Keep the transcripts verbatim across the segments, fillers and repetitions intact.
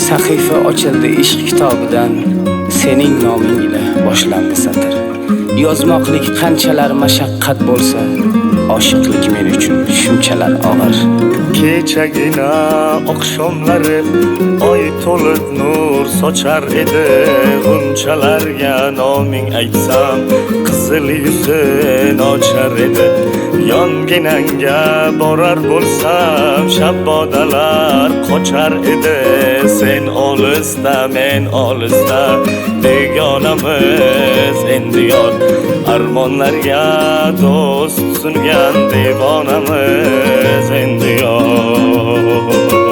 Sahifa ochildi ishq kitobidan, sening noming ila boshlandi satr. Yozmoqlik qanchalar mashaqqat bo'lsa, oshiqlik men uchun shunchalar og'ir. Kechagina oqshomlari oy to'lib nur sochar edi. G'unchalarga noming aytsam, qizil yuzin ochar edi. Yonginangga borar bo'lsam, shabbodalar qochar edi. Sen olisda, men olisda, begonamiz endi yor. Armonlarga do'st sungan devonamiz endi yor.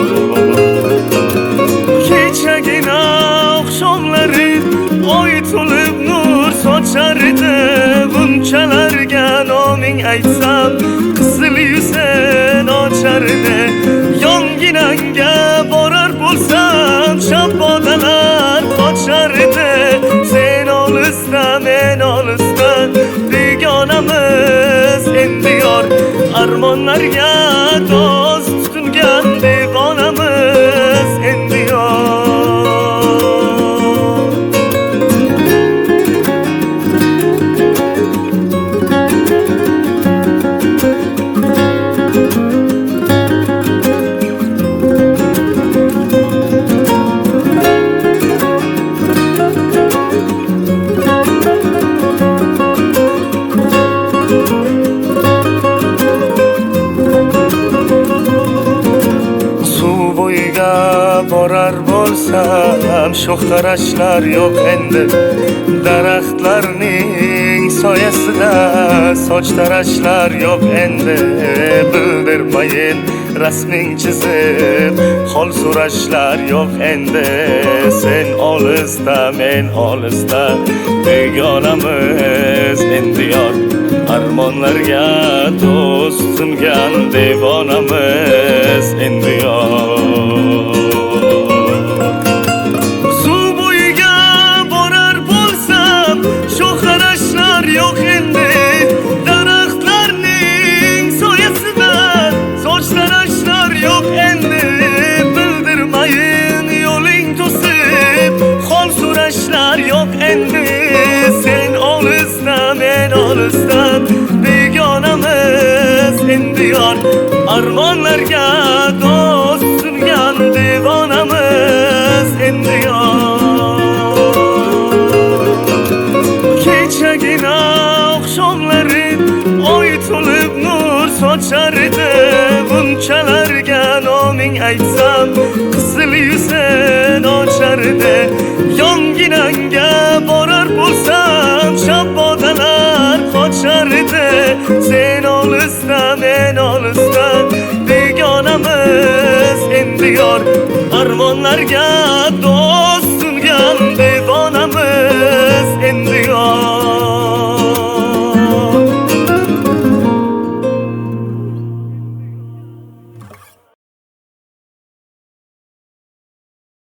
Kechagina oqshomlari oy to'lib nur sochar edi. Bunchalarga noming aytsam, qizil yuzin ochar edi. Yonginangga borar bo'lsam, shabbodalar qochar edi. Sen olisda, men olisda, begonamiz endi yor. Armonlarga do'st tutungan devonamiz endi yor. Borar bo'lsam, sho'x qarashlar yo'q endi. Daraxtlarning soyasida soch tarashlar yo'q endi. Bildirmayin rasming chizib, hol so'rashlar yo'q endi. Sen olisda, men olisda, begonamiz endi yor. Armonlarga do'st sungan devonamiz endi yor. Yo'q endi, daraxtlarning soyasida soch tarashlar yo'q endi. Bildirmayin yo'ling to'sib, hol so'rashlar yo'q endi. Sen olisda, men olisda, begonamiz endi yor. Armonlarga do'st sungan devonamiz endi yor. Kechagina oqshomlari oy to'lib nur sochar edi. Bunchalarga noming aytsam, qizil yuzin ochar edi. Yonginangga borar bo'lsam, shabbodalar qochar edi. Sen olisda, men olisda, begonamiz endi yor. Armonlarga